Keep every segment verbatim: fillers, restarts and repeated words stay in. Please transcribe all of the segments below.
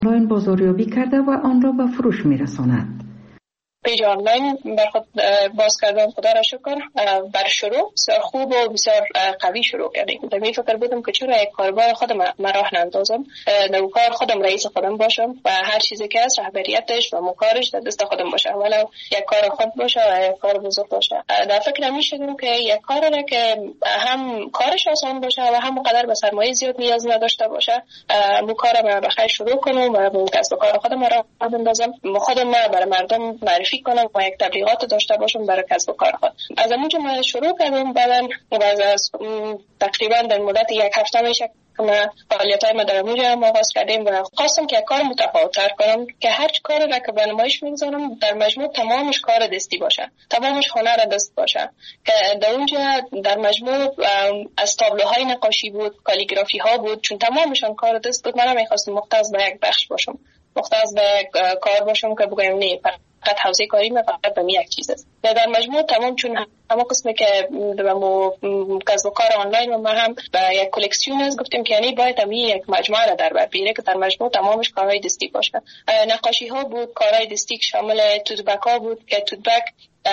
آنلاین بازاریابی کرده و آن را به فروش می‌رساند. پیج آنلاین بر خود باز کردم، خدا را شکر. بر شروع بسیار خوب و بسیار قوی شروع کردیم. در می فکر بودم که چرا یک کاربار خودم من راه نندازم، در کار خودم رئیس خودم باشم و هر چیزی که از رهبریتش و مکارش در دست خودم باشه، ولو یک کار خود باشه و یک کار بزرگ باشه. در فکر می شدم که یک کار را که هم کارش آسان باشه و هم قدر به سرمایه زیاد نیاز نداشته باشه، مو کار را بخیر شروع کنم و کسب و کار خودم را بندازم، خودم برای مردم معرفی کنم و یک تبلیغات داشته باشم برای کسب و کار خود. از اونجا من شروع کردم. بعدن بعد از تقریبا در مدت یک هفته میشه که من فعالیت‌های ما در اونجا آغاز کردیم و خواستم که یک کار متفاوت‌تر کنم که هر کاری را که به نمایش میگذارم در مجموع تمامش کار دستی باشه، تمامش هنر دست باشه. که در اونجا در مجموع از تابلوهای نقاشی بود، کالیگرافی ها بود، چون تمامشان کار دست بود. من می‌خواستم مختص به یک بخش باشم، مختص به کار باشم که بگم نه فقط حوزه کاری من فقط به یک چیز است. در مجموع تمام، چون همه قسمی که به مو کسب و کار آنلاین و ما هم به یک کلکسیون است، گفتیم که یعنی باید هم یک مجموعه را در بر بیاره که در مجموع تمامش کارهای دستی باشه. نقاشی ها بود، کارهای دستی که شامل توتبک ها بود که توتبک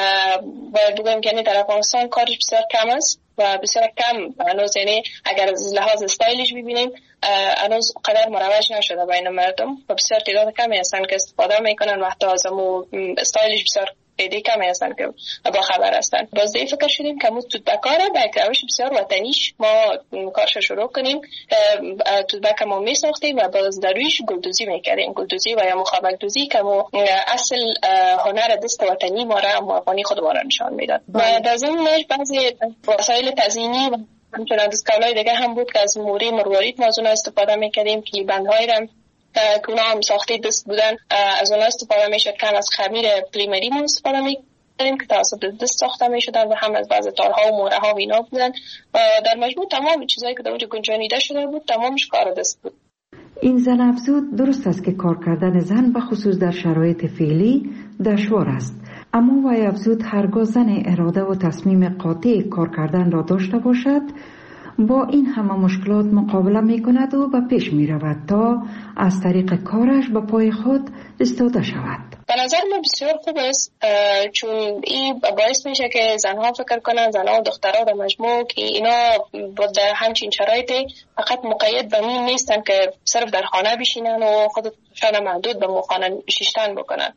باید بگم که یعنی در افغانستان کارش بسیار کم است و بسیار کم هنوز، یعنی اگر از لحاظ استایلش ببینیم هنوز قدر مروج نشده بین مردم و بسیار تعداد کمی هستن که استفاده میکنن و حتی از امو استایلش بسیار پیدا کمی هستن که با خبر هستن. باز دی فکر شدیم که مو توتبکاره با یک روش بسیار وطنیش ما کارش شروع کنیم. توتبک ما می ساختیم و باز در رویش گلدوزی میکردیم، گلدوزی و یا مخابک دوزی که مو اصل هنر دست وطنی ما را افغانی خود ما را نشان میداد. و در ضمنش بعضی وسایل تزیینی و همچنان دستکارهای دیگه هم بود که از موری مروارید ما از اونها استفاده میکردیم. کلیبندهایی را که اونا هم ساخته دست بودن از اونها استفاده میشد. کم از خمیر پلیمری ما استفاده میکردیم که توسط دست ساخته میشدن و هم از بعض تارها و موره ها و اینا بودن. و در مجموع تمام چیزایی که در اونجا گنجانیده شده بود تمامش کار دست بود. این زن افزود درست است که کار کردن زن به خصوص در شرایط فعلی دشوار است، اما وی افزود هرگاه زن اراده و تصمیم قاطع کار کردن را داشته باشد با این همه مشکلات مقابله می کند و به پیش می رود تا از طریق کارش به پای خود ایستاده شود. به نظر من بسیار خوب است، چون این باعث میشه که زنها فکر کنن، زنها و دخترها در مجموع، که اینا در همچین شرایطی فقط مقید به این نیستن که صرف در خانه بشینن و خودشان محدود به خانه نشستن بکنن،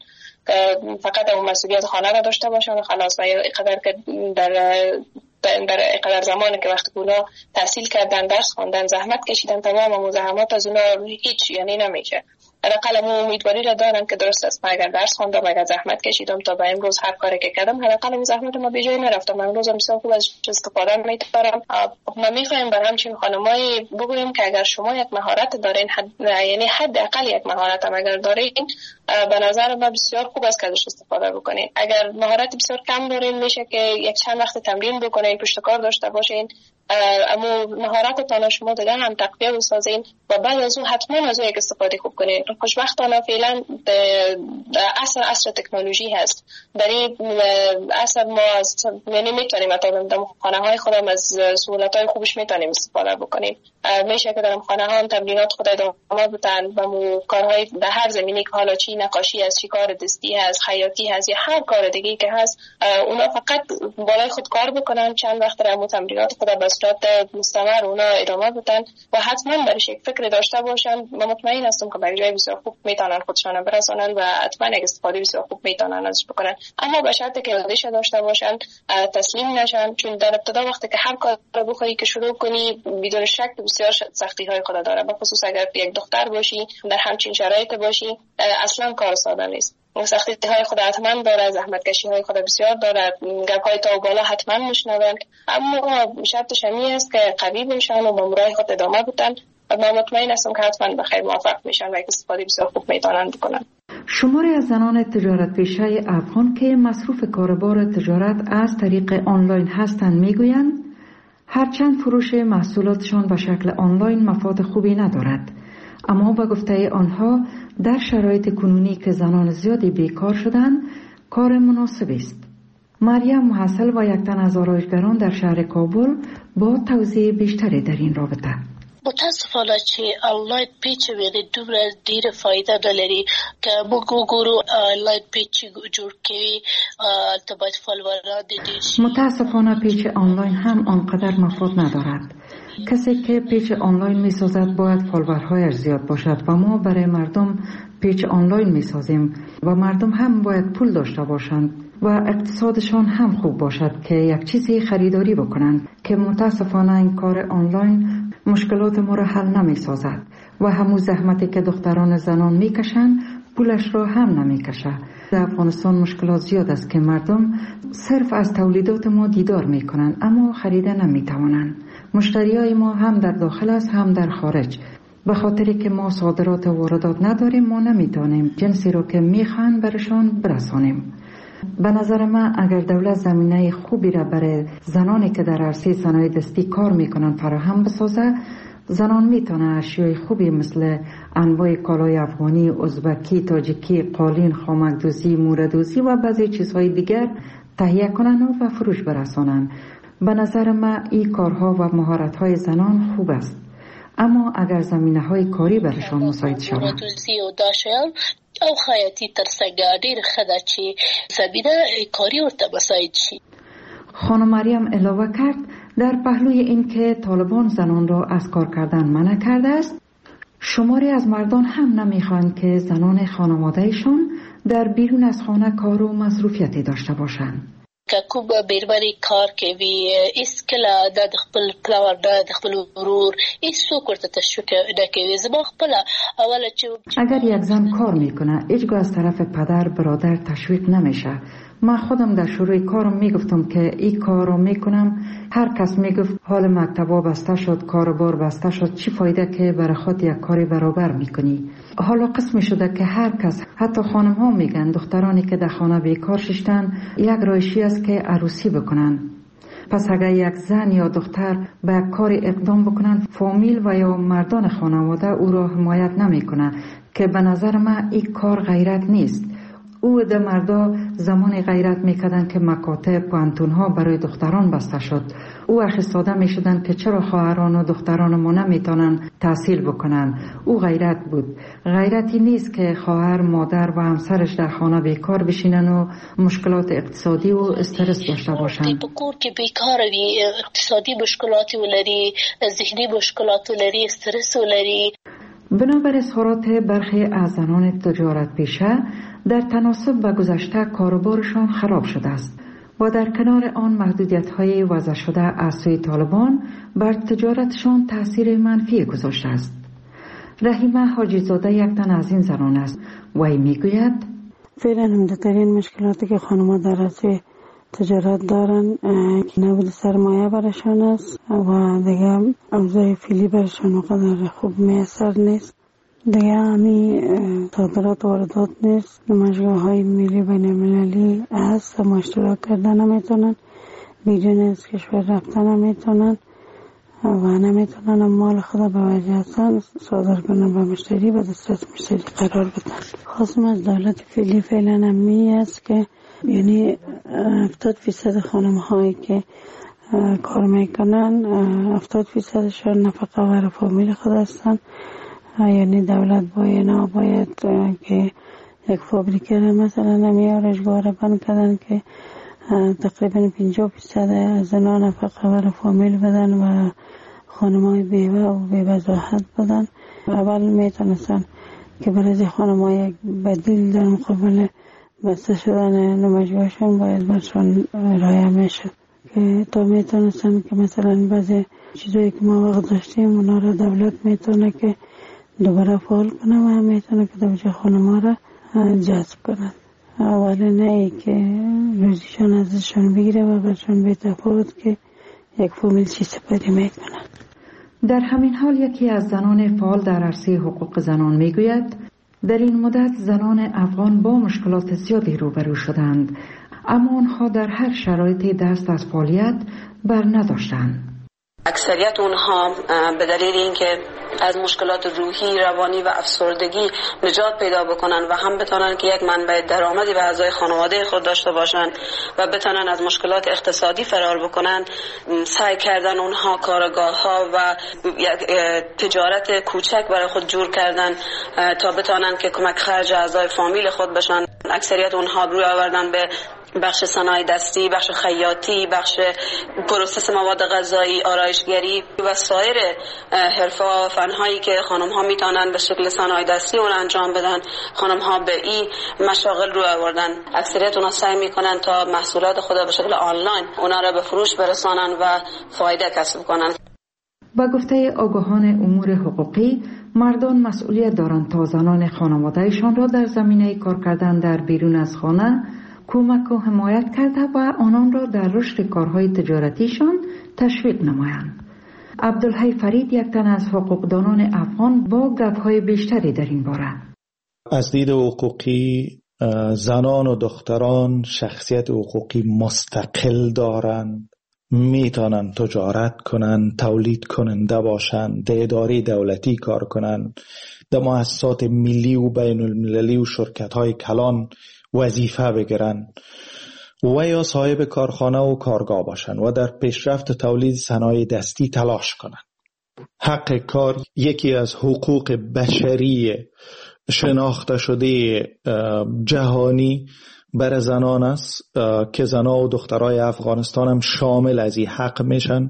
فقط اون مسئولیت خانه را داشته باشن و خلاص. و اینقدر که در در اینقدر زمانی که وقتی اونا تحصیل کردن، درس خواندن، زحمت کشیدن، تمام مزاحمات از اونا هیچ یعنی نمیشه. حداقل من امیدواری را دارم که درست است، من اگر درس خواندم، اگر زحمت کشیدم تا به امروز هر کاری که کردم، حداقل اون زحمت ما به جای نرفتم. من امروز هم بسیار خوب از استفاده می‌کنم. ما می‌خوایم برای همچین خانمایی بگوییم که اگر شما یک مهارت دارین، حد یعنی حداقل یک مهارت هم اگر دارین، به نظر من بسیار خوب است که ازش استفاده بکنین. اگر مهارت بسیار کم دارین، میشه که یک چند وقت تمرین بکنین، پشتکار داشته باشین، اما مهارتتان شما دیگه هم تقویت بسازین و بعد از اون حتما از اون یک استفاده خوب کنین. خوشبختانه فعلا در عصر عصر تکنولوژی هست. در این عصر ما از یعنی میتونیم مثلا در خانه های خودم از سهولت های خوبش میتونیم استفاده بکنیم. میشه که در خانه ها هم تمرینات خود ادامه بدن و کارهای در هر زمینی که حالا چی نقاشی هست، چی کار دستی هست، خیاطی هست یا هر کار دیگه‌ای که هست، اونا فقط بالای خود کار بکنن، چند وقت در تمرینات خود به صورت مستمر اونا ادامه بدن و حتما برش یک فکر داشته باشن. من مطمئن هستم که به جای بسیار خوب میتونن خودشان برسونن و حتما یک استفاده بسیار خوب میتونن ازش بکنن، اما به شرطی که اراده‌اش داشته باشن، تسلیم نشن. چون در ابتدا وقتی که هر کار رو بخوای که شروع کنی، بدون شک بسیار سختی های خود داره، به خصوص اگر یک دختر باشی در همچین شرایط باشی، اصلا کار ساده نیست. سختی های خود حتما داره، زحمت کشی های خود بسیار داره، گپ های تا و بالا حتما میشنوند، اما شرطش همی است که قوی باشن و با راه خود ادامه بدن و من مطمئن هستم که حتما به خیر موفق میشن و استفاده بسیار خوب میتونن بکنن. شماری از زنان تجارت پیشه افغان که مصروف کاربار تجارت از طریق آنلاین هستند میگویند هرچند فروش محصولاتشان به شکل آنلاین مفاد خوبی ندارد، اما به گفته آنها در شرایط کنونی که زنان زیادی بیکار شدند کار مناسبی است. مریم محصل و یک تن از آرایشگران در شهر کابل با توضیح بیشتری در این رابطه. متاسفانه چې آنلاین پیج ویری دومره ډیره فایده دلري که موږ وګورو آنلاین پیج جوړ کړي ته باید فالووران دي. متاسفانه پیج آنلاین هم آنقدر مفاد ندارد. کسی که پیج آنلاین می سازد باید فالوورهایش زیاد باشد و ما برای مردم پیج آنلاین می سازیم و مردم هم باید پول داشته باشند و اقتصادشان هم خوب باشد که یک چیزی خریداری بکنند که متاسفانه این کار آنلاین مشکلات ما را حل نمی سازد و همون زحمتی که دختران زنان می کشند پولش را هم نمی کشه. در افغانستان مشکلات زیاد است که مردم صرف از تولیدات ما دیدار می کنند اما خریده نمی توانند. مشتریای ما هم در داخل است هم در خارج. به خاطری که ما صادرات و واردات نداریم ما نمیتونیم جنسی رو که میخوان برشان برسانیم. به نظر من اگر دولت زمینه خوبی را برای زنانی که در عرصه صنایع دستی کار میکنن فراهم بسازه، زنان میتونن اشیای خوبی مثل انواع کالای افغانی، ازبکی، تاجیکی، قالین، خامکدوزی، موردوزی و بعضی چیزهای دیگر تهیه کنن و به فروش برسانن. به نظر من این کارها و مهارت‌های زنان خوب است. اما اگر زمینه‌های کاری برشان مساعد شود او خیاطی ترڅنګ ډیر خدا چې زمینه کاری ورته مساعد شي. خانم مریم علاوه کرد در پهلوی این که طالبان زنان را از کار کردن منع کرده است، شماری از مردان هم نمیخواهند که زنان خانوادهشان در بیرون از خانه کار و مصروفیتی داشته باشند. که کوم بیرمنی کار کوي اس کله د خپل پلار د خپل ورور هیڅوک ورته تشویق نه کوي. زما خپل اوله چې اگر یک زن کار میکنه هیچگاه از طرف پدر برادر تشویق نمیشه. من خودم در شروع کارم میگفتم که این کار رو میکنم، هر کس میگفت حال مکتبا بسته شد، کاروبار بسته شد، چی فایده که برای خود یک کاری برابر میکنی. حالا قسمی شده که هر کس، حتی خانم ها میگن دخترانی که در خانه بیکار ششتن یک رایشی است که عروسی بکنن. پس اگر یک زن یا دختر به کار اقدام بکنن، فامیل و یا مردان خانواده او را حمایت نمیکنه که به نظر من این کار غیرت نیست. او ده مردا زمان غیرت میکردن که مکاتب پانتون ها برای دختران بسته شد. او اخستاده میشدن که چرا خواهران و دختران ما نمیتونن تحصیل بکنن. او غیرت بود. غیرتی نیست که خواهر، مادر و همسرش در خانه بیکار بشینن و مشکلات اقتصادی و استرس داشته باشن. بکور که بیکار وی، اقتصادی مشکلاتی ولری، ذهنی مشکلات ولری، استرس ولری. بنابر اظهارات برخی از زنان تجارت پیشه، در تناسب با گذشته کاروبارشان خراب شده است و در کنار آن محدودیت‌های وضع شده از سوی طالبان بر تجارتشان تاثیر منفی گذاشته است. رحیمه حاجی زاده یک تن از این زنان است و ای میگوید فعلا عمده‌ترین مشکلاتی که خانم‌ها در عرصه تجارت دارن نبود سرمایه برشان است و دیگه اوضاع فعلی برشان اونقدر خوب میسر نیست. دیگه همی صادرات و واردات نیست. نمایشگاه های ملی بین المللی هست و اشتراک کردن نمیتونن، بیرون از کشور رفتن نمیتونن و نمیتونن مال خود به وجه هستن صادر کنن به مشتری، به دسترس مشتری قرار بدن. خواستم از دولت فعلی فعلا همی است که یعنی هفتاد فیصد خانم هایی که کار میکنن هفتاد فیصدشان نفقه ور فامیل خود هستن. یعنی دولت باید نه باید که یک فابریکه را مثلا نمیارشگاه را بند کردن که تقریبا پنجاه فیصد زنان نفقه ور فامیل بدن و خانم های بیوه و بیوضاحت بدن. اول میتونستن که برای خانم های یک بدیل در مقابل بسته شدن نمایشگاهشون باید برشان رایه میشد که تا میتونستن که مثلا بعضی چیزایی که ما وقت داشتیم اونا را دولت میتونه که دوباره فعال کنه و هم میتونه که دوجه خانم‌ها را جذب کنن. اولی نه ای که روزیشان ازشان بگیره و برشان به تفاوت که یک فامیل چی سپری میکنن. در همین حال یکی از زنان فعال در عرصه حقوق زنان میگوید در این مدت زنان افغان با مشکلات زیادی روبرو شدند، اما آنها در هر شرایطی دست از فعالیت بر نداشتند. اکثریت اونها به دلیل اینکه از مشکلات روحی، روانی و افسردگی نجات پیدا بکنن و هم بتونن که یک منبع درآمدی به اعضای خانواده خود داشته باشن و بتونن از مشکلات اقتصادی فرار بکنن، سعی کردن اونها کارگاه‌ها و یک تجارت کوچک برای خود جور کردن تا بتونن که کمک خرج اعضای فامیل خود بشن. اکثریت اونها روی آوردن به بخش صنایع دستی، بخش خیاطی، بخش پروسس مواد غذایی، آرایشگری و سایر حرفه‌ها و فن‌هایی که خانم‌ها میتونن به شکل صنایع دستی اون انجام بدن. خانم‌ها به این مشاغل رو آوردن. اکثریت اونها سعی میکنن تا محصولات خود به شکل آنلاین اونا را به فروش برسانن و فایده کسب کنن. با گفته آگاهان امور حقوقی، مردان مسئولیت دارند تا زنان خانوادهشان را در زمینه کار کردن در بیرون از خانه کمک و حمایت کرده و آنان را در رشد کارهای تجارتیشان تشویق نمایند. عبدالحی فرید یک تن از حقوقدانان افغان با گپ‌های بیشتری در این باره. از دید حقوقی زنان و دختران شخصیت حقوقی مستقل دارند، میتونن تجارت کنن، تولید کننده باشن، در اداره دولتی کار کنن، در مؤسسات ملی و بین المللی و شرکت های کلان وظیفه بگیرن و یا صاحب کارخانه و کارگاه باشن و در پیشرفت تولید صنایع دستی تلاش کنن. حق کار یکی از حقوق بشری شناخته شده جهانی برای زنان است که زنان و دخترای افغانستان هم شامل از این حق میشن.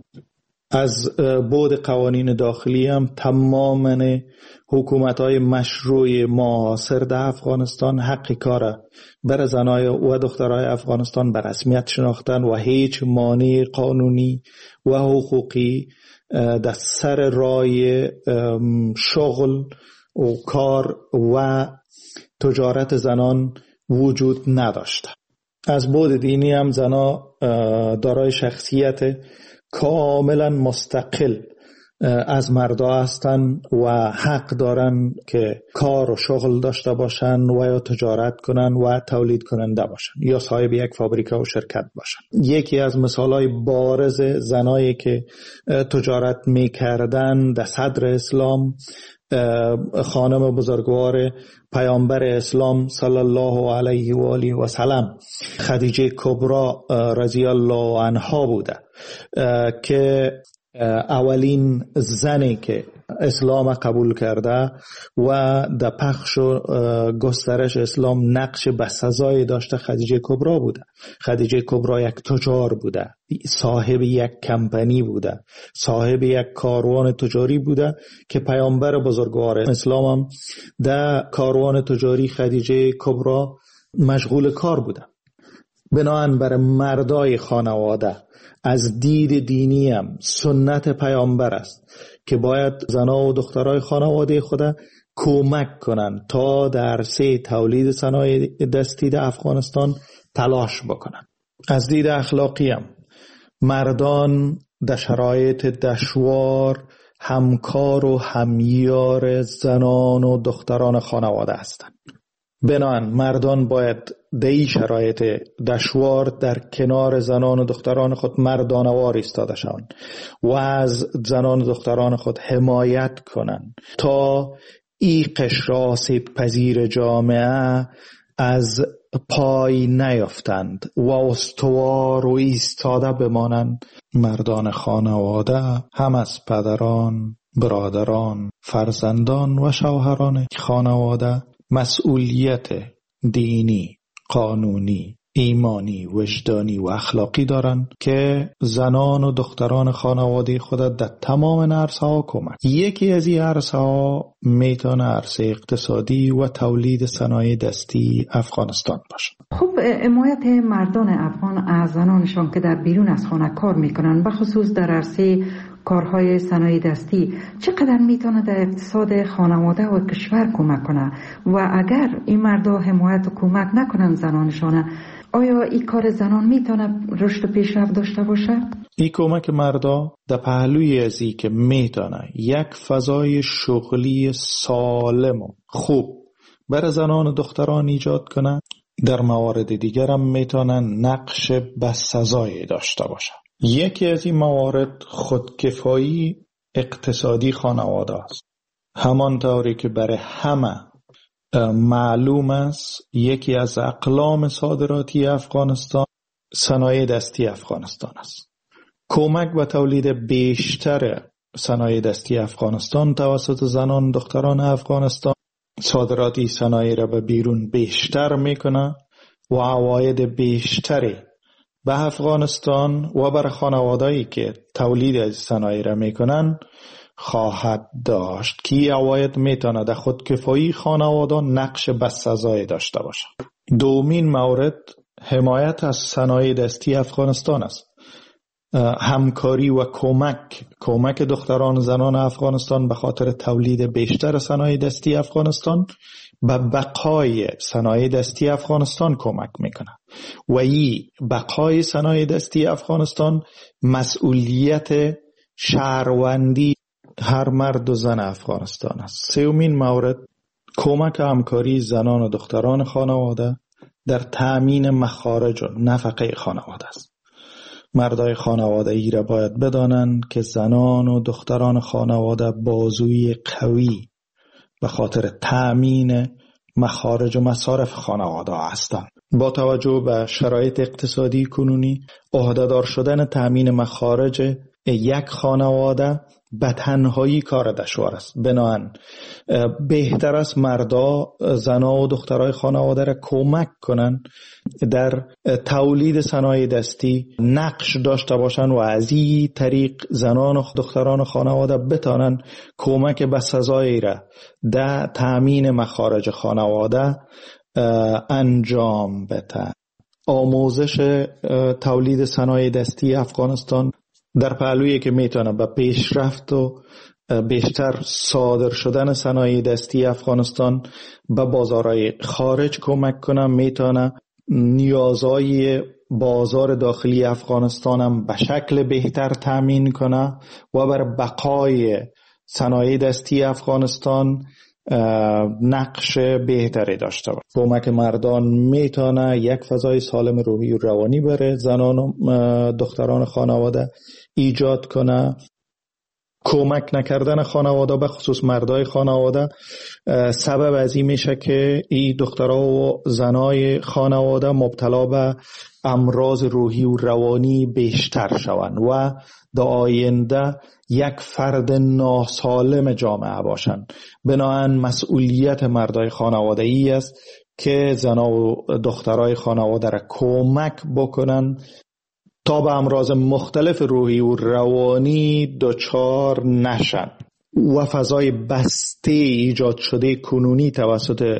از بعد قوانین داخلی هم تماما حکومت‌های مشروع معاصر در افغانستان حق کار برای زنای و دخترای افغانستان به رسمیت شناختن و هیچ مانع قانونی و حقوقی در سر راه شغل و کار و تجارت زنان وجود نداشته. از بعد دینی هم زنا دارای شخصیت کاملا مستقل از مردا هستن و حق دارن که کار و شغل داشته باشن و یا تجارت کنن و تولید کننده باشن یا صاحب یک فابریکه و شرکت باشن. یکی از مثالهای بارز زنایی که تجارت میکردن در صدر اسلام خانم بزرگوار پیامبر اسلام صلی الله علیه و آله و سلم خدیجه کبری رضی الله عنها بوده که اولین زنی که اسلام قبول کرده و در پخش و گسترش اسلام نقش بسزایی داشته خدیجه کبری بوده. خدیجه کبری یک تجار بوده، صاحب یک کمپانی بوده، صاحب یک کاروان تجاری بوده که پیامبر بزرگوار اسلام هم در کاروان تجاری خدیجه کبری مشغول کار بوده. بنابراین بر مردای خانواده از دید دینی هم سنت پیامبر است که باید زنها و دخترای خانواده خود کمک کنند تا در عرصه تولید صنایع دستی در افغانستان تلاش بکنند. از دید اخلاقی هم مردان در شرایط دشوار همکار و همیار زنان و دختران خانواده هستند. بنابراین مردان باید در این شرایط دشوار در کنار زنان و دختران خود مردانوار ایستاده شوند و از زنان و دختران خود حمایت کنند تا این قشر آسیب پذیر جامعه از پای نیفتند و استوار و ایستاده بمانند. مردان خانواده هم از پدران، برادران، فرزندان و شوهران خانواده مسئولیت دینی، قانونی، ایمانی، وجدانی و اخلاقی دارند که زنان و دختران خانواده خود در تمام عرصه‌ها کمک. یکی از این عرصه‌ها میتونه عرصه اقتصادی و تولید صنایع دستی افغانستان باشه. خب حمایت مردان افغان از زنانشان که در بیرون از خانه کار میکنن، بخصوص در عرصه کارهای صنایع دستی، چقدر میتونه در اقتصاد خانواده و کشور کمک کنه؟ و اگر این مردا حمایت و کمک نکنن زنانشان، آیا این کار زنان میتونه رشد و پیشرفت داشته باشه؟ این کمک مردا در پهلوی از این که میتونه یک فضای شغلی سالم و خوب برای زنان و دختران ایجاد کنه، در موارد دیگر هم میتونن نقش بسزایی داشته باشه. یکی از این موارد خودکفایی اقتصادی خانواده است. همانطوری که برای همه معلوم است یکی از اقلام صادراتی افغانستان صنایع دستی افغانستان است. کمک به تولید بیشتر صنایع دستی افغانستان توسط زنان دختران افغانستان صادراتی صنایع را به بیرون بیشتر میکنه و عواید بیشتری به افغانستان و بر خانوادهایی که تولید از صنایع را میکنن خواهد داشت که عواید میتونه در خودکفایی خانواده نقش بسزایی داشته باشه. دومین مورد حمایت از صنایع دستی افغانستان است. همکاری و کمک کمک دختران و زنان افغانستان به خاطر تولید بیشتر صنایع دستی افغانستان به بقای صنایع دستی افغانستان کمک میکنه و این بقای صنایع دستی افغانستان مسئولیت شهروندی هر مرد و زن افغانستان است. سومین مورد کمک همکاری زنان و دختران خانواده در تأمین مخارج و نفقه خانواده است. مردای خانواده ای را باید بدانند که زنان و دختران خانواده بازوی قوی به خاطر تأمین مخارج و مصارف خانواده هستند. با توجه به شرایط اقتصادی کنونی عهده‌دار شدن تأمین مخارج یک خانواده به تنهایی کار دشوار است. بنابراین بهتر است مردا زنا و دخترای خانواده را کمک کنند در تولید صنایع دستی نقش داشته باشند و از این طریق زنان و دختران خانواده بتانند کمک به سزایی را در تأمین مخارج خانواده انجام بدهند. آموزش تولید صنایع دستی افغانستان در پهلویی که میتونه به پیشرفت و بیشتر صادر شدن صنایع دستی افغانستان به بازارهای خارج کمک کنه، میتونه نیازهای بازار داخلی افغانستان هم به شکل بهتر تامین کنه و بر بقای صنایع دستی افغانستان نقش بهتری داشته باشه. کمک مردان میتونه یک فضای سالم روحی و روانی برای زنان و دختران خانواده ایجاد کنه. کمک نکردن خانواده به خصوص مردای خانواده سبب از این میشه که این دخترها و زنای خانواده مبتلا به امراض روحی و روانی بیشتر شوند و در آینده یک فرد ناسالم جامعه باشند. بنابراین مسئولیت مردای خانواده ای است که زنا و دخترای خانواده را کمک بکنن تا به امراض مختلف روحی و روانی دچار نشن و فضای بسته ایجاد شده کنونی توسط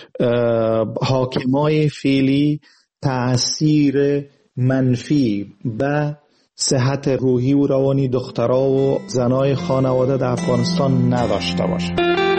حاکمای فعلی تأثیر منفی به صحت روحی و روانی دخترها و زنای خانواده در افغانستان نداشته باشه.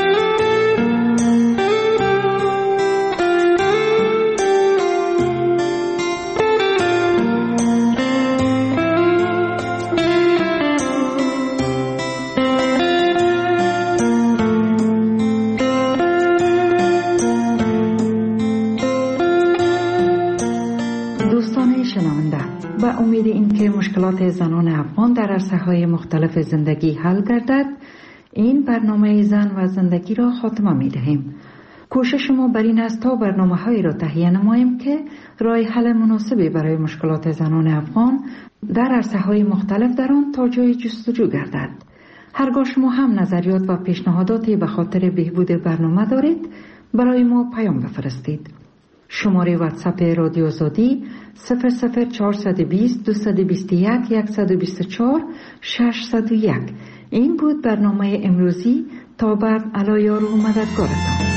امید این که مشکلات زنان افغان در عرصه‌های مختلف زندگی حل گردد، این برنامه زن و زندگی را خاتمه می دهیم. کوشش ما بر این است تا برنامه‌هایی را تهیه نماییم که راه حل مناسبی برای مشکلات زنان افغان در عرصه‌های مختلف در آن تا جای جستجو گردد. هرگاه شما هم نظریات و پیشنهاداتی به خاطر بهبود برنامه دارید، برای ما پیام بفرستید. شماره واتساپ رادیو آزادی صفر صفر چهارصد و بیست دویست و بیست و یک صد و بیست و چهار ششصد و یک. این بود برنامه امروزی. تا بعد علایار و مددگارتان.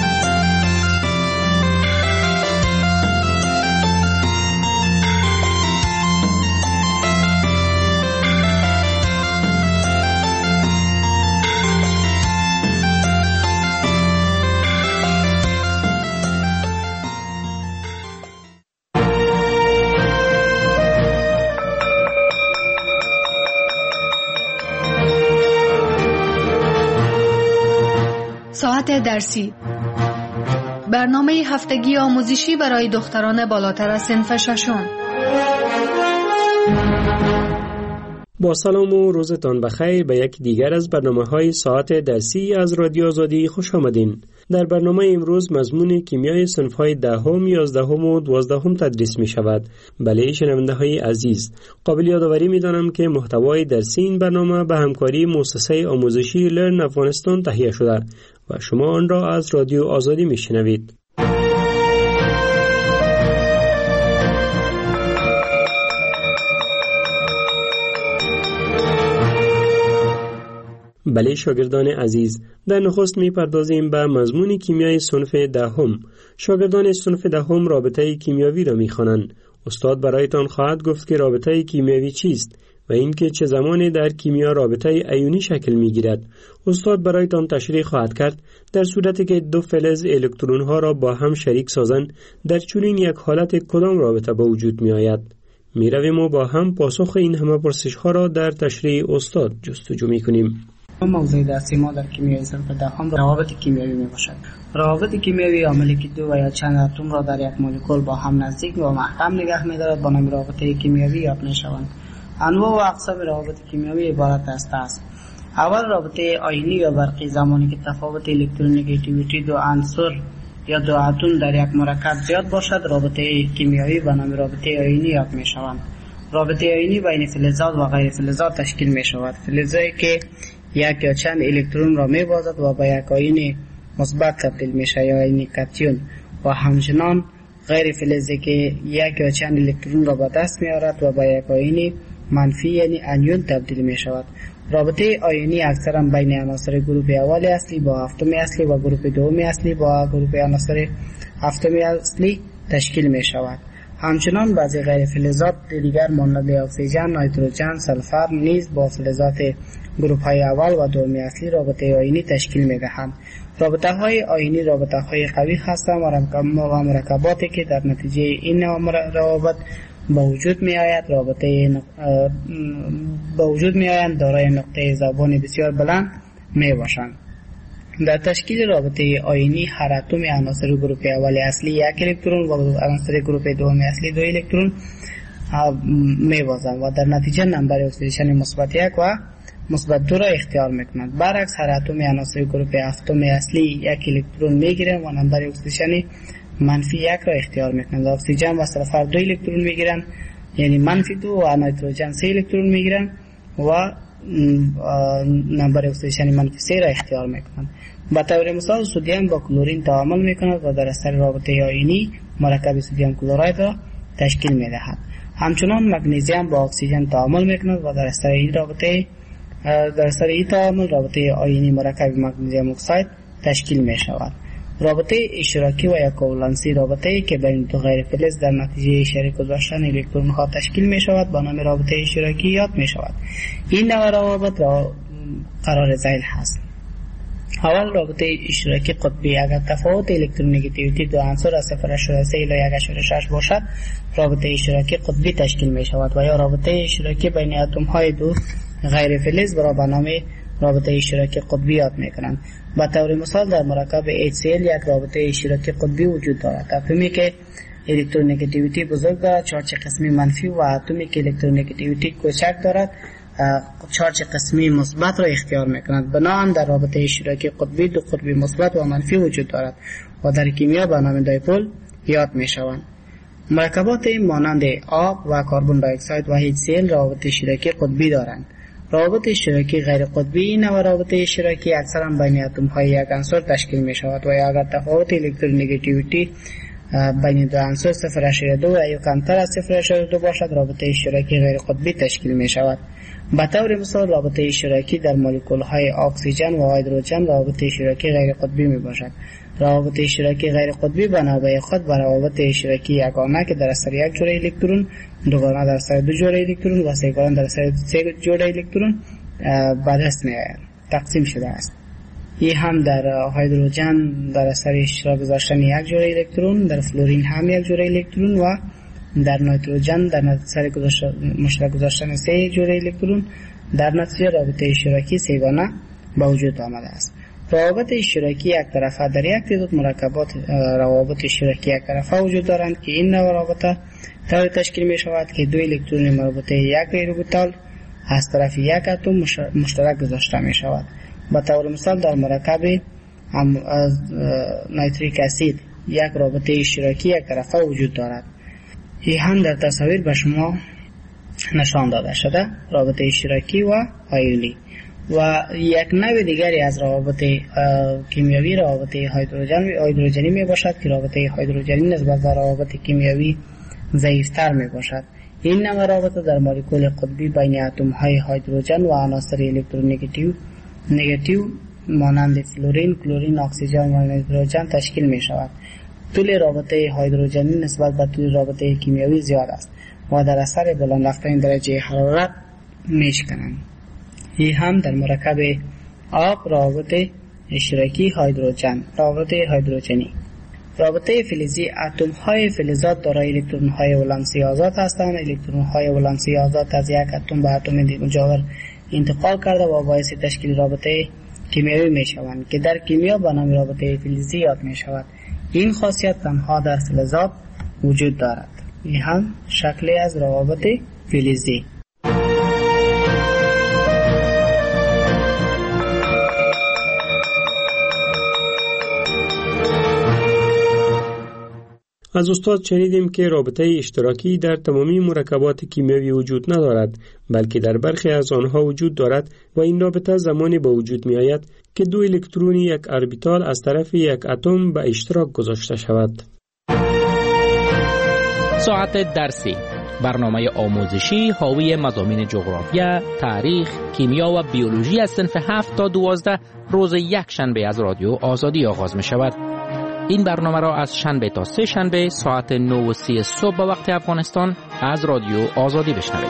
ساعت درسی، برنامه هفتگی آموزشی برای دختران بالاتر از صنف ششم. با سلام و روزتان بخیر به یک دیگر از برنامه‌های ساعت درسی از رادیو آزادی خوش آمدین. در برنامه امروز مضمون کیمیای صنف‌های دهم، یازدهم و دوازدهم تدریس می شود. بله شنونده‌های عزیز، قابل یادآوری می‌دانم که محتوای درسی این برنامه به همکاری مؤسسه آموزشی لرن افغانستان تهیه شده و شما آن را از رادیو آزادی می‌شنوید. بله شاگردان عزیز، در نخست می پردازیم به مضمون کیمیای صنف دهم. شاگردان صنف دهم رابطه کیمیاوی را می خوانند. استاد برایتان خواهد گفت که رابطه کیمیاوی چیست و اینکه چه زمانی در کیمیا رابطه ایونی شکل می گیرد. استاد برایتان تشریح خواهد کرد در صورتی که دو فلز الکترون ها را با هم شریک سازند در چنین یک حالت کدام رابطه به وجود می آید. می رویم و با هم پاسخ این همه پرسش ها را در تشریح استاد جستجو می کنیم. موضوع درسی ما در کیمیای صنف دهم روابط کیمیایی می باشد. روابط کیمیایی عاملی که دو و یا چند اتم را در یک مولکول با هم نزدیک و محکم نگه می دارد با نام رابطه کیمیایی یاد می شوند. انواع و اقسام روابط کیمیایی عبارت است است اول رابطه آیونی یا برقی، زمانی که تفاوت الکترونگیتیویتی دو عنصر یا دو اتم در یک مرکب زیاد باشد رابطه کیمیایی به نام رابطه آیونی یاد می شوند. رابطه آیونی بین فلزات و غیر فلزات تشکیل می شود. فلزی که یک یا چند الکترون را می بازد و به یک آیون مثبت تبدیل می شود یا آیون کاتیون، و همچنان غیر فلزی که یک یا چند الکترون را به دست می آورد و به یک آیون منفی یعنی انیون تبدیل می شود. رابطه آیونی اکثرا بین عناصر گروه اول اصلی با هفتم اصلی و گروه دوم اصلی با گروه عناصر هفتم اصلی تشکیل می شود. همچنان بعضی غیر فلزات دیگر مانند اکسیژن، نیتروژن، سلفر نیز با فلزات گروه های اول و دوم اصلی رابطه آیونی تشکیل می دهند. رابطه های آیونی رابطه های قوی هستند و مرکباتی که در نتیجه این روابط با وجود می آید رابطه نق... با وجود می آیند دارای نقطه ذوبان بسیار بلند می باشند. در تشکیل رابطه آیونی هر اتم عناصر گروه اول اصلی یک الکترون و عناصر گروه دوم اصلی دو الکترون می بازند و در نتیجه نمبر اکسیدیشن مثبت یک و مثبت دو را اختیار میکنند. برعکس هر اتم عناصر گروه هفتم اصلی یک الکترون میگیرند و نمبر اکسیدیشن منفی یک را اختیار میکنند. اکسیژن و سلفر دو الکترون میگیرند یعنی منفی دو، و نیتروژن سه الکترون میگیرند و نمبر اکسیدیشن منفی سه را اختیار میکنند. به طور مثال سدیم با کلورین تعامل میکند و در اثر رابطه آیونی مرکب سدیم کلراید را تشکیل میدهد. همچنان مگنیزیم با اکسیژن تعامل میکند و در اثر این رابطه در اثر این تعامل رابطه آیونی مرکب مگنیزیم اکساید تشکیل می شود. رابطه اشتراکی و یا کوولنسی رابطه‌ای که بین دو غیر فلز در نتیجه شریک گذاشتن الکترون ها تشکیل می شود با نام رابطه اشتراکی یاد می شود. این نوع روابط را قرار ذیل هست. اول رابطه اشتراکی قطبی، اگر تفاوت الکترونگیتیویتی دو عنصر از صفر ممیز سه الی یک ممیز شش باشد رابطه اشتراکی قطبی تشکیل می شود و یا رابطه اشتراکی بین اتم های دو غیر فلز را به نام رابطه اشتراکی قطبی یاد می کنند. به طور مثال در مرکب اچ سی ال یک رابطه اشتراکی قطبی وجود دارد. اتمی که الکترونگیتیویتی بزرگ دارد چارج قسمی منفی و اتمی که الکترونگیتیویتی کوچک دارد چارج قسمی مثبت را اختیار می کند. بنابراین در رابطه اشتراکی قطبی دو قطبی مثبت و منفی وجود دارد و در کیمیا به نام دایپول یاد می شوند. مرکبات مانند آب و کربن دی اکساید و اچ سی ال روابط اشتراکی قطبی دارند. روابط اشتراکی غیر قطبی این و رابطه اشتراکی اکثرا بین اتم های یک عنصر تشکیل می شود و اگر تفاوت الکترونگیتیویتی بین دو عنصر صفر ممیز دو و یا کمتر از صفر ممیز دو باشد رابطه اشتراکی غیر قطبی تشکیل می شود. به طور مثال رابطه اشتراکی در مولکول های اکسیژن و هیدروژن رابطه اشتراکی غیر قطبی می باشد. روابط اشتراکی غیر قطبی بنابرای خود بر روابط اشتراکی یگانه که در اثر یک جوړه الکترون، دوگانه در اثر دو جوړه الکترون و سه‌گانه در اثر سه جوړه الکترون به دست می‌آید تقسیم شده است. این هم در هیدروژن در اثر اشتراک گذاشتن یک جوړه الکترون، در فلورین هم یک جوړه الکترون و در نیتروژن در اثر مشترک گذاشتن سه جوړه الکترون در نتیجه رابطه اشتراکی سه‌گانه به وجود آمده است. روابط اشتراکی یک طرفه در یک تعداد مرکبات روابط اشتراکی یک طرفه وجود دارند که این نوع رابطه طوری تشکیل می شود که دو الکترون مربوطه یک غیر اوربیتال از طرف یک اتم مشترک گذاشته می شود. به طور مثال در مرکب نیتریک اسید یک رابطه اشتراکی یک طرفه وجود دارد. این هم در تصاویر به شما نشان داده شده، رابطه اشتراکی و آیونی. و یک نوع دیگری از روابط کیمیایی رابطه هیدروژن هیدروژنی می باشد که رابطه هیدروژنی نسبت به روابط کیمیایی ضعیفتر می باشد. این نوع رابطه در مولکول قطبی بین اتم های هیدروژن و عناصر الکترونگاتیو نگاتیو مانند فلورین، کلورین، اکسیژن و هیدروژن تشکیل می شود. طول رابطه هیدروژنی نسبت به طول رابطه کیمیایی زیاد است و در اثر بلند رفتن درجه حرارت میشکنند. این هم در مرکب آب روابط اشتراکی هیدروژن. رابطه هیدروژنی رابطه فلزی اتم های فلزات دارای الکترون های ولانسی آزاد هستند. الکترون های ولانسی آزاد از یک اتم به اتم مجاور انتقال کرده و باعث تشکیل رابطه کیمیایی می شوند که در کیمیا به نام رابطه فلزی یاد می شود. این خاصیت تنها در فلزات وجود دارد. این هم شکلی از روابط فلزی. از استاد شنیدیم که رابطه اشتراکی در تمامی مرکبات کیمیایی وجود ندارد، بلکه در برخی از آنها وجود دارد و این رابطه زمانی به وجود می آید که دو الکترونی یک اربیتال از طرف یک اتم به اشتراک گذاشته شود. ساعت درسی، برنامه آموزشی حاوی مضامین جغرافیا، تاریخ، کیمیا و بیولوژی از صنف هفت تا دوازده روز یک شنبه از رادیو آزادی آغاز می شود. این برنامه را از شنبه تا سه شنبه ساعت نه و سی صبح به وقت افغانستان از رادیو آزادی بشنوید.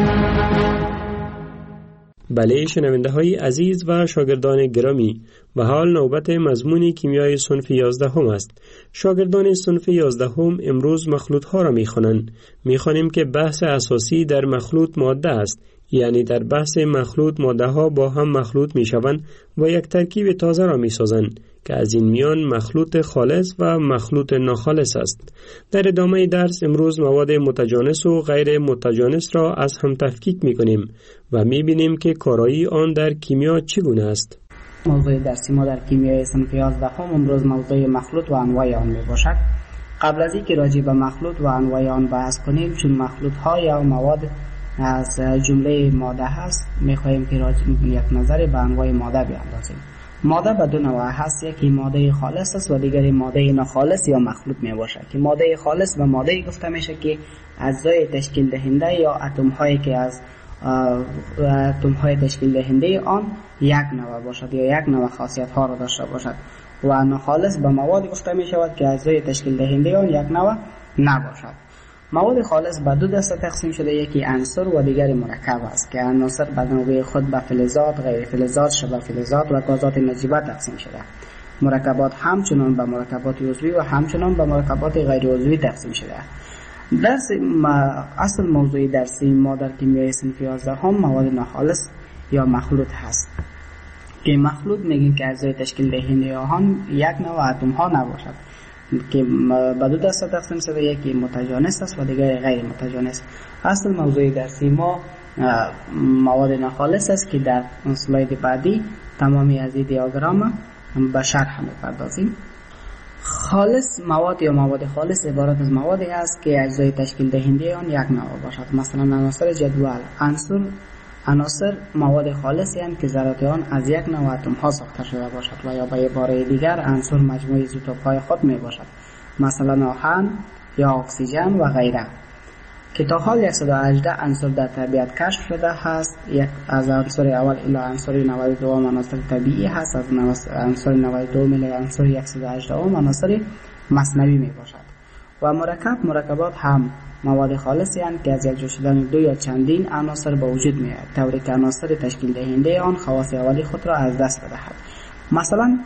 بله شنونده های عزیز و شاگردان گرامی، به حال نوبت مضمون کیمیای صنف یازده هم است. شاگردان صنف یازده هم امروز مخلوط ها را می خوانند. می خوانیم که بحث اساسی در مخلوط ماده است، یعنی در بحث مخلوط ماده ها با هم مخلوط می شوند و یک ترکیب تازه را می سازند که از این میان مخلوط خالص و مخلوط ناخالص است. در ادامه درس امروز مواد متجانس و غیر متجانس را از هم تفکیک می کنیم و می بینیم که کارایی آن در کیمیا چگونه است. موضوع درسی ما در کیمیای صنف یازده هم امروز موضوع مخلوط و انواع آن می باشد. قبل از اینکه راجع به مخلوط و انواع آن بحث کنیم، چون مخلوط ها یا مواد از جمله ماده هست، می خواهیم که راجع یک نظر به انواع ماده بیاندازیم. ماده به دو نوع هست، یکی ماده خالص است و دیگری ماده ناخالص یا مخلوط می باشد. که ماده خالص به ماده گفته میشه که اجزای تشکیل دهنده یا اتم هایی که از اتم های تشکیل دهنده آن یک نوع باشد یا یک نوع خاصیت ها را داشته باشد. و ناخالص به مواد گفته می شود که اجزای تشکیل دهنده آن یک نوع نباشد. مواد خالص به دو دسته تقسیم شده، یکی عنصر و دیگری مرکب است که عناصر به نوبه خود به فلزات، غیر فلزات، شبه فلزات و گازات نجیبه تقسیم شده. مرکبات همچنان به مرکبات عضوی و همچنان به مرکبات غیر عضوی تقسیم شده. درس اصل موضوع درسی ما در کیمیای صنف یازده هم مواد ناخالص یا مخلوط هست که مخلوط میگیم که اجزای تشکیل دهنده آن یک نوع اتم ها نباشد که به دو دسته تقسیم شده، یکی متجانس است و دیگری غیر متجانس. اصل موضوع درسی ما مواد ناخالص است که در اسلاید بعدی تمامی از این دیاگرام به شرح می‌پردازیم. خالص مواد یا مواد خالص عبارت از موادی است که اجزای تشکیل دهنده آن یک نوع باشد. مثلا عناصر جدول عنصر عناصر مواد خالصی هستند که ذرات آن از یک نوع اتم ها ساخته شده باشد و یا به عباره دیگر عنصر مجموعه ایزوتوپ های خود می باشد، مثلا آهن یا اکسیژن و غیره. که تا حال صد و هجده عنصر در طبیعت کشف شده هست. یک از عنصر اول الی عنصر نود و دو عناصر طبیعی هست، از عنصر نود و دو الی عنصر صد و هجده عناصر مصنوعی می باشد. و مرکب مرکبات هم مواد خالصی هستند که از یکجا شدن دو یا چندین عناصر به وجود می آید، طوری که عناصر تشکیل دهنده آن خواص اولی خود را از دست بدهد. مثلا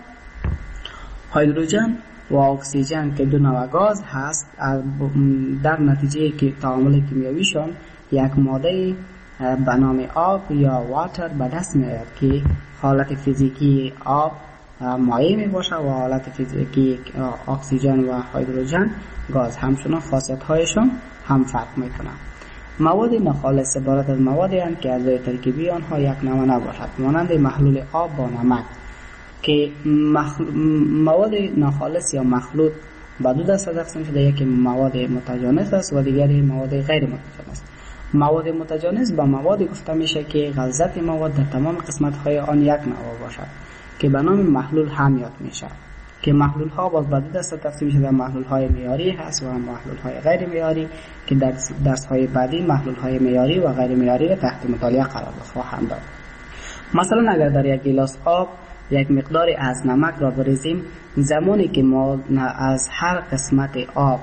هیدروژن و اکسیژن که دو نوع گاز هست، در نتیجه که تعامل کیمیاییشان یک ماده به نام آب یا واتر به دست می آید که حالت فیزیکی آب مایع می باشد و حالت فیزیکی اکسیژن و هیدروژن گاز. همچنان خاصیت هایشان هم فرق می کنند. مواد ناخالص عبارت از موادی هستند که اجزای ترکیبی آنها یک نوع نباشد، مانند محلول آب با نمک که مخل... مواد ناخالص یا مخلوط به دو دسته تقسیم شده، یکی مواد متجانس است و دیگری مواد غیر متجانس. مواد متجانس به مواد گفته میشه که غلظت مواد در تمام قسمت های آن یک نوع باشد که به نام محلول هم یاد میشه، که محلول ها باز به دو دسته تقسیم شده، محلول های معیاری هست و محلول های غیر معیاری که در درس های بعدی محلول های معیاری و غیر معیاری را تحت مطالعه قرار خواهم داد. مثلا اگر در یک گیلاس آب یک مقداری از نمک را بریزیم، زمانی که ما از هر قسمت آب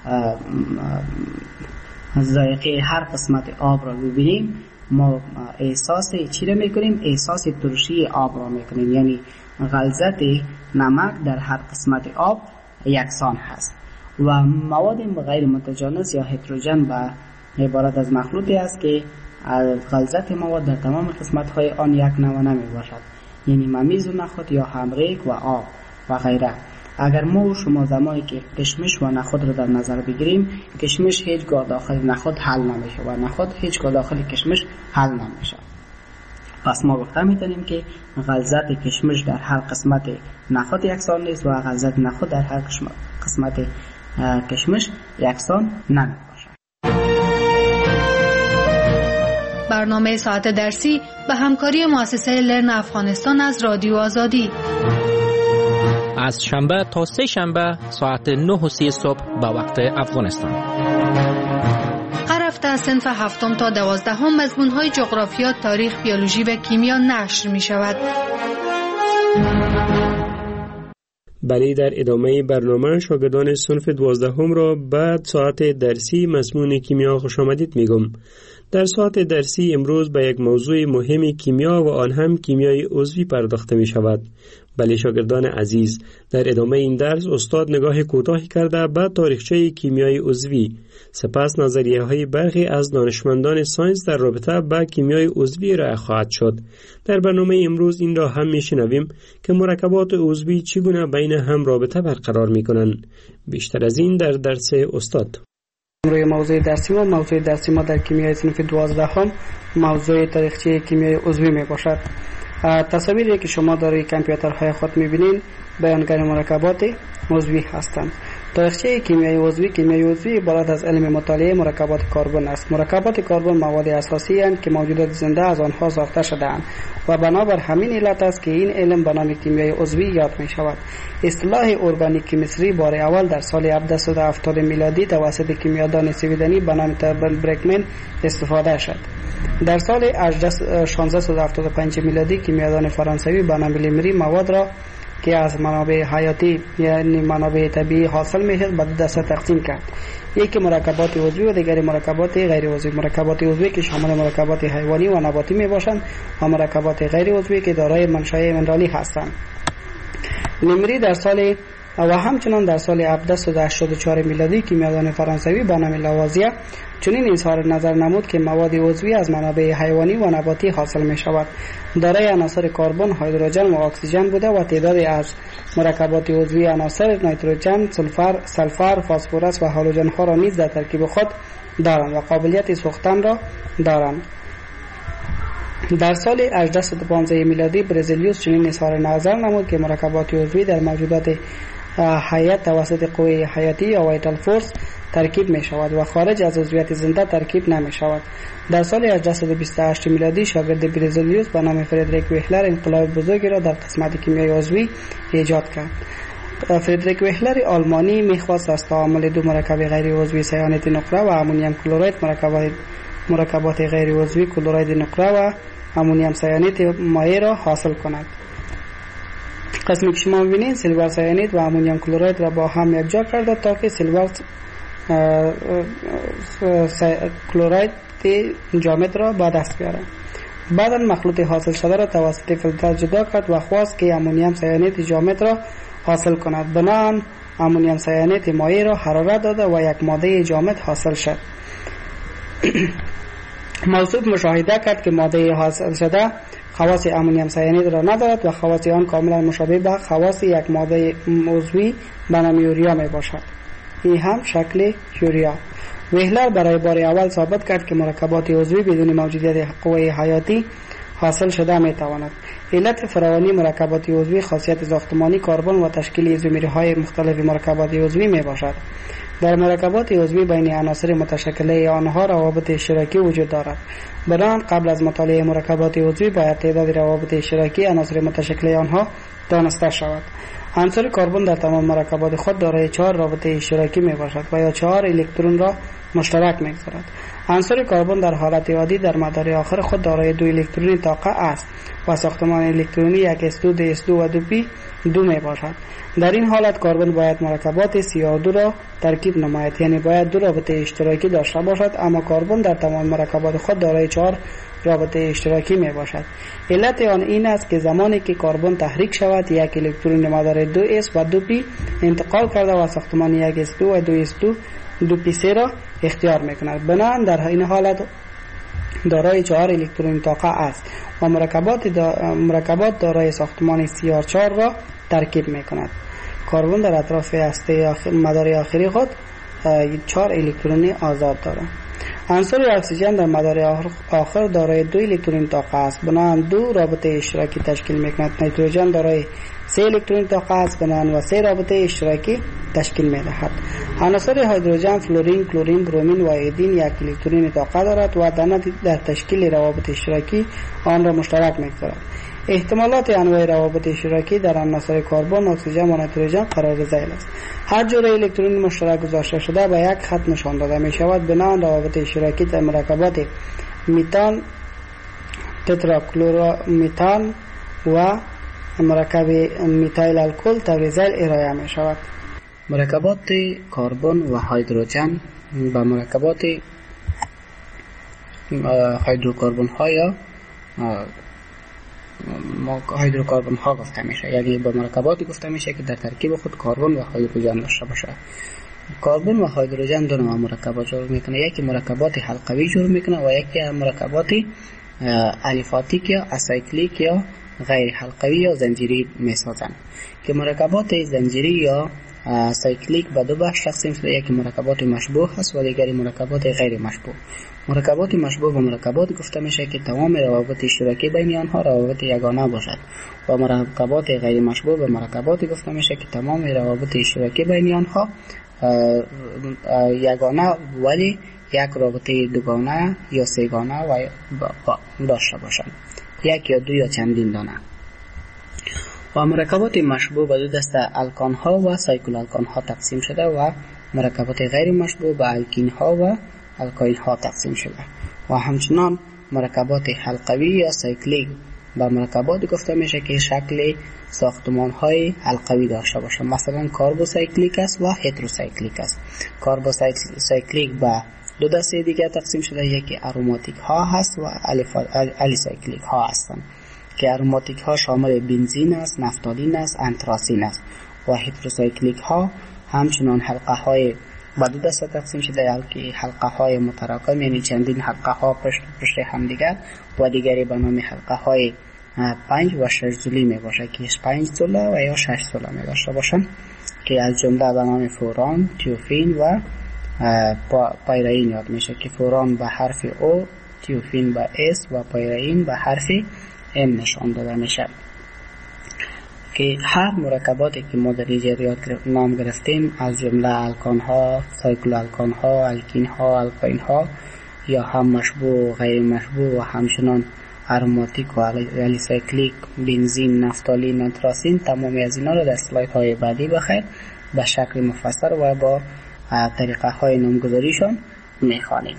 ذائقه هر قسمت آب را ببینیم، ما احساس چی را میکنیم؟ احساس ترشی آب را میکنیم، یعنی غلظت نمک در هر قسمت آب یکسان هست. و مواد غیر متجانس یا هتروژن به عبارت از مخلوطی است که غلظت مواد در تمام قسمت های آن یک نوع نمی باشد، یعنی ممیز و نخود یا همریک و آب و غیره. اگر ما و شما زمانی که کشمش و نخود را در نظر بگیریم، کشمش هیچگاه داخل نخود حل نمیشه و نخود هیچگاه داخل کشمش حل نمیشه. پس ما گفته میتونیم که غلظت کشمش در هر قسمت نخود یکسان نیست و غلظت نخود در هر قسمت کشمش یکسان نمی باشد. برنامه ساعت درسی به همکاری مؤسسه لرن افغانستان از رادیو آزادی از شنبه تا سه شنبه ساعت نه و سی صبح به وقت افغانستان. هر هفته از صنف هفتم تا دوازدهم مضمون‌های جغرافیا، تاریخ، بیولوژی و کیمیا نشر می شود. بله، در ادامه برنامه شاگردان صنف دوازدهم را بعد ساعت درسی مضمون کیمیا خوش آمدید میگم. در ساعت درسی امروز به یک موضوع مهم کیمیا و آن هم کیمیای عضوی پرداخته می شود. بله شاگردان عزیز، در ادامه این درس استاد نگاه کوتاهی کرده به تاریخچه کیمیای عضوی، سپس نظریه های برخی از دانشمندان ساینس در رابطه با کیمیای عضوی را خواهد شد. در برنامه امروز این را هم میشنویم که مرکبات عضوی چگونه بین هم رابطه برقرار میکنند. بیشتر از این در درس استاد. روی موضوع درسی ما موضوع درسی ما در کیمیای صنف دوازدهم موضوع تاریخچه کیمیای عضوی می باشد. تصاویری که شما در روی کامپیوترهای خود می‌بینید بیانگر مرکبات عضوی هستند. تاریخچه کیمیای عضوی کیمیای عضوی عبارت از علم مطالعه مرکبات کربن است. مرکبات کربن مواد اساسی اند که موجودات زنده از آنها ساخته شده‌اند و بنابر همین علت است که این علم به نام کیمیای عضوی یاد می‌شود. اصطلاح ارگانیک کیمستری بار اول در سال هفتصد و هفتاد میلادی توسط کیمیادان سویدنی به نام تربن برکمن استفاده شد. در سال شانزده و هفتاد و پنج میلادی کیمیادان فرانسوی به نام لیمری مواد را که از منابع حیاتی یعنی منابع طبیعی حاصل می‌شد به دو دسته تقسیم کرد. یکی مرکبات عضوی و دیگری مرکبات غیر عضوی. مرکبات عضوی که شامل مرکبات حیوانی و نباتی میباشند و مرکبات غیر عضوی که دارای منشأ منرالی هستند. لیمری در سال و همچنان در سال هفتصد و هشتاد و چهار میلادی کیمیادان فرانسوی به نام لاوازیه چنین اظهار نظر نمود که مواد عضوی از منابع حیوانی و نباتی حاصل می شود. دارای عناصر کربن، هیدروژن و اکسیژن بوده و تعدادی از مرکبات عضوی عناصر نیتروژن، سولفر، سلفر، فسفرس و هالوژن ها را نیز در ترکیب خود دارند و قابلیت سوختن را دارند. در سال هجده و پانزده میلادی برزیلیوس چنین اظهار نظر نمود که مرکبات عضوی در موجودات حیات توسط قوه حیاتی یا وایتال فورس ترکیب می شود و خارج از عضویت زنده ترکیب نمی شود. در سال هجده و بیست و هشت میلادی شاگرد برزیلیوس به نام فردریک ویهلر انقلاب بزرگی را در قسمت کیمیای عضوی ایجاد کرد. فردریک ویهلر آلمانی میخواست از تعامل دو مرکب غیر عضوی سیانت نقره و امونیم کلراید مرکبات مرکبات غیر عضوی کلراید نقره و امونیم سیانت مایع را حاصل کند. قسمی که شما می‌بینید سیلور سیانید و امونیم کلراید را با هم یکجا کرده تا که سیلور کلراید جامد را به دست بیاره. بعدا مخلوط حاصل شده را توسط فیلتر جدا کرد و خواست که امونیم سیانید جامد را حاصل کند. بنابراین امونیم سیانید مایع را حرارت داده و یک ماده جامد حاصل شد. موصوف مشاهده کرد که ماده حاصل شده خواص امونیم سیانید را ندارد و خواص آن کاملا مشابه به خواص یک ماده عضوی به نام یوریا می باشد. این هم شکل یوریا. وهلر برای بار اول ثابت کرد که مرکبات عضوی بدون موجودیت قوه حیاتی حاصل شده می تواند. علت فراوانی مرکبات عضوی خاصیت ساختمانی کربن و تشکیل ایزومرهای مختلف مرکبات عضوی می باشد. در مرکبات عضوی بین عناصر متشکله آنها روابط اشتراکی وجود دارد. بنابراین قبل از مطالعه مرکبات عضوی باید تعداد روابط اشتراکی عناصر متشکله آنها دانسته شود. عنصر کربن در تمام مرکبات خود دارای چهار رابطه اشتراکی می باشد و یا چهار الکترون را مشترک می گذارد. عنصر کربن در حالت عادی در مدار آخر خود دارای دو الکترون طاقه است و ساختمان الکترونی یک اس دو، دو اس دو و دو پی دو می باشد. در این حالت کربن باید مرکبات سی او دو را ترکیب نماید، یعنی باید دو رابطه اشتراکی داشته باشد، اما کربن در تمام مرکبات خود دارای چهار رابطه اشتراکی می باشد. علت آن این است که زمانی که کربن تحریک شود یک الکترون مدار دو اس و دو پی انتقال کرده و ساختمان یک اس دو و دو اس دو دو پی سه را اختیار می کند. بنابراین در این حالت دارای چهار الکترون طاقه است و مرکبات دا مرکبات دارای ساختمان سی آر چهار را ترکیب می کند. کربن در اطراف هسته آخر مدار آخری خود چهار الکترون آزاد دارد. عنصر اکسیژن در مدار آخر دارای دو الکترون طاقه است، بنابراین دو رابطه اشتراکی تشکیل می کند. نیتروژن دارای سه الکترون طاقه است، بنابراین و سه رابطه اشتراکی تشکیل می دهد. عناصر هیدروژن فلورین، کلورین، برومین و ایودین یک الکترون طاقه دارد و در تشکیل روابط اشتراکی آن را مشترک می گذارد. احتمالات انواع روابط اشتراکی در عناصر کربن، اکسیژن و نیتروژن قرار ذیل است. هر جور الکترون مشترک گذاشته شده به یک خط نشان داده می شود. بنابراین روابط اشتراکی در مرکبات میتان، تتراکلورو میتان و مرکب میتایل الکل طور ذیل ارائه می شود. مرکبات کربن و هیدروژن با مرکبات هیدروکربن ها یا هیدروکربن ها گفته میشه، یعنی با مرکباتی گفته میشه که در ترکیب خود کربن و هیدروژن داشته باشه. کربن و هیدروژن دو نوع مرکبات جور میکنه، یکی مرکبات حلقوی جور میکنه و یکی مرکبات الیفاتیک یا اسایکلیک یا غیر حلقوی یا زنجیری میسازن. که مرکبات زنجیری یا سایکلیک به دو بخش تقسیم شده، یکی مرکبات مشبوه هست و دیگری مرکبات غیر مشبوه. مرکبات مشبوه و مرکبات گفته میشه که تمام روابط اشتراکی بین آنها روابط یگانه باشد و مرکبات غیر مشبوه و مرکبات گفته میشه که تمام روابط اشتراکی بین آنها یگانه ولی یک رابطه دوگانه یا سه‌گانه و داشته باشند، یک یا دو یا چندین دانه. و مرکبات مشبوه به دو دسته الکان ها و سایکل الکان ها تقسیم شده و مرکبات غیر مشبوه به الکین ها و الکاین ها تقسیم شده. و همچنان مرکبات حلقوی یا سایکلیک به مرکبات گفته میشه که شکل ساختمان های حلقوی داشته باشه، مثلا کاربوسایکلیک است و هتروسایکلیک است. کاربوسایکلیک به دو دسته دیگه تقسیم شده، یکی اروماتیک ها هست و الیسایکلیک ها هستند که اروماتیک ها شامل بنزین است، نفتالین است، انتراسین است و هتروسایکلیک ها همچنان حلقه های با دو دسته تقسیم شده، که حلقه های متراکم یعنی چندین حلقه ها پشت پشت هم دیگر و دیگری به نام حلقه های پنج و شش زولی می باشه که پنج زوله و یا شش زوله می داشته باشن که از جمله به نام فوران، تیوفین و پایرین یاد میشه که فوران به حرف او، تیوفین به اس و پایرین به حرف ام نشان داده میشه. که هر مرکباتی که ما در اینجا نام گرفتیم از جمله الکان ها، سایکل الکان ها، الکین ها، الکاین ها یا هم مشبوه و غیر مشبوه و همچنان اروماتیک و الیسایکلیک، بنزین، نفتالین، انتراسین، تمامی از اینا رو در اسلاید های بعدی بخیر به شکل مفصل و با طریقه های نامگذاریشان میخوانیم.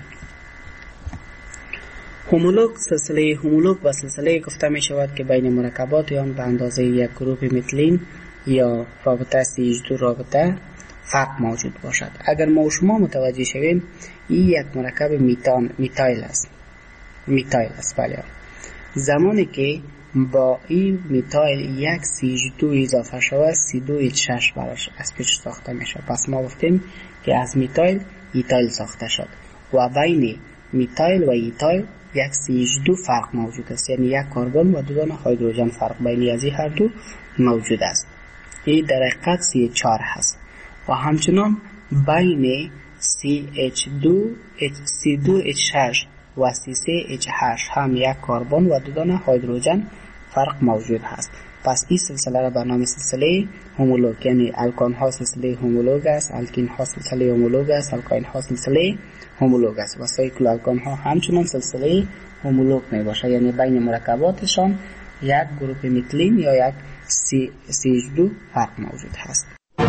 هومولوگ، سلسله هومولوگ و سلسله گفته می شود که بین مرکبات آن به اندازه یک گروه متلین یا رابطه سی دو رابطه فرق موجود باشد. اگر ما و شما متوجه شویم این یک مرکب میتان میتایل است. میتایل است بله. زمانی که با این میتایل یک سی دو اضافه شود سی دو ایچ شش براش از پیش ساخته میشه. پس ما گفتیم که از میتایل ایتایل ساخته شد و بین میتایل و ایتایل یک سی دو فرق موجود است، یعنی یک کربن و دو دانه هیدروژن فرق بین از این هر دو موجود است. این در حقیقت سی چهار هست. و همچنان بین سی اچ دو سی دو اچ شش و سی سه اچ هشت هم یک کربن و دو دانه هیدروژن فرق موجود هست. پس این سلسله را به نام سلسله هومولوگ، یعنی الکان ها سلسله هومولوگ است، الکین ها سلسله هومولوگ است، الکاین ها سلسله هومولوگ است و سایکل الکان ها همچنان سلسله هومولوگ می باشه، یعنی بین مرکباتشان یک گروپ میتیلین یا یک سی اچ دو فرق موجود هست.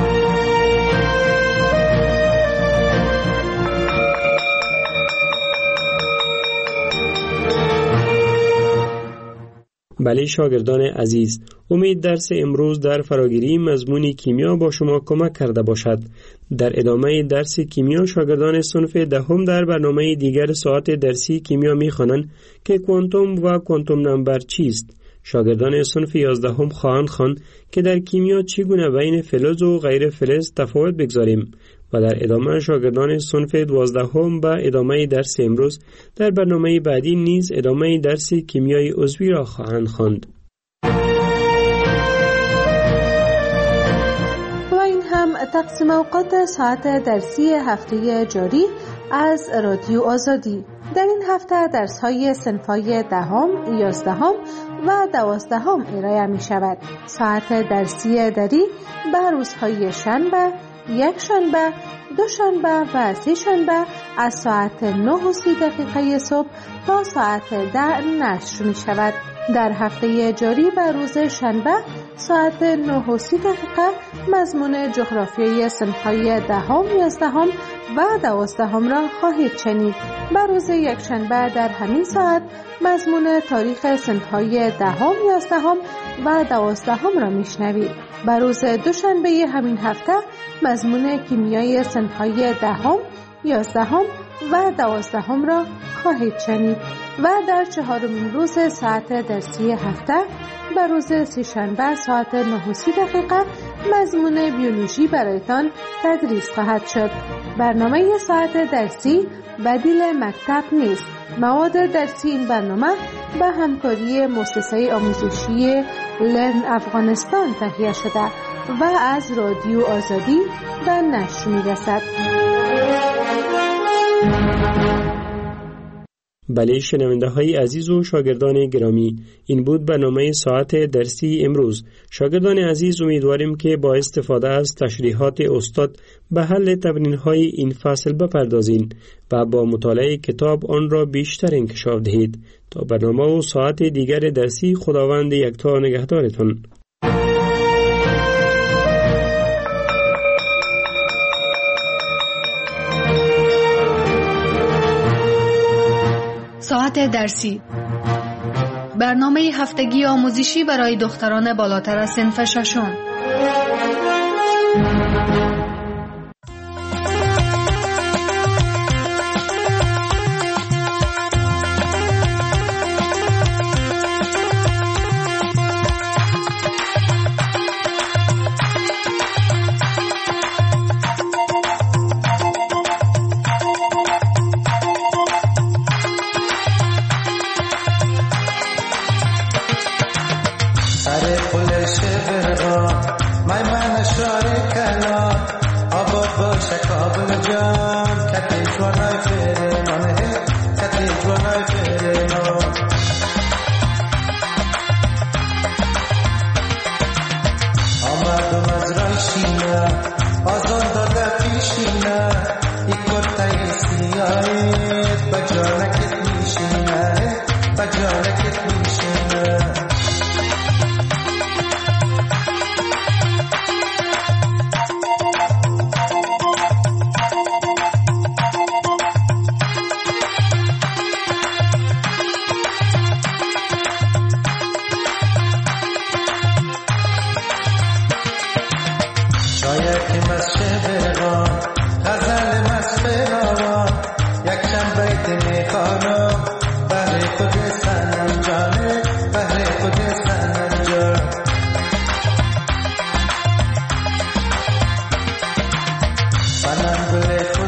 بله شاگردان عزیز، امید درس امروز در فراگیری مضمون کیمیا با شما کمک کرده باشد. در ادامه درس کیمیا شاگردان صنف دهم در برنامه دیگر ساعت درسی کیمیا می‌خوانند که کوانتوم و کوانتوم نمبر چیست. شاگردان صنف یازدهم خواهند خواند که در کیمیا چگونه بین فلز و غیر فلز تفاوت بگذاریم و در ادامه شاگردان صنف دوازدهم با ادامه درس امروز در برنامه بعدی نیز ادامه درس کیمیای عضوی را خواهند خواند. و این هم تقسیم اوقات ساعت درسی هفته جاری از رادیو آزادی. در این هفته درس‌های صنف‌های دهم، یازدهم و دوازدهم ارائه می‌شود. ساعت درسی دری به روزهای شنبه، یک شنبه، دو شنبه و سه شنبه از ساعت نه و سی دقیقه صبح تا ساعت ده نشر می شود. در هفته جاری به روز شنبه ساعت نه و سی دقیقه مضمون جغرافیای صنف‌های دهم، یازدهم و دوازدهم را خواهید شنید. به روز یک شنبه در همین ساعت مضمون تاریخ صنف‌های دهم، یازدهم و دوازدهم را میشنوید. به روز دوشنبه همین هفته مضمون کیمیای صنف‌های دهم، یازدهم و دوازدهم را خواهید شنید و در چهارمین روز ساعت درسی هفته به روز سه‌شنبه ساعت نه و سی دقیقه مضمون بیولوژی برایتان تدریس خواهد شد. برنامه ساعت درسی بدیل مکتب نیست. مواد درسی این برنامه به همکاری مؤسسه آموزشی لرن افغانستان تهیه شده و از رادیو آزادی به نشر می‌رسد. بله شنونده های عزیز و شاگردان گرامی، این بود برنامه ساعت درسی امروز. شاگردان عزیز، امیدواریم که با استفاده از تشریحات استاد به حل تمرین های این فصل بپردازین و با مطالعه کتاب آن را بیشتر انکشاف دهید. تا برنامه و ساعت دیگر درسی، خداوند یکتا نگهدارتون. ساعت درسی، برنامه هفتگی آموزشی برای دختران بالاتر از صنف ششم. Banangule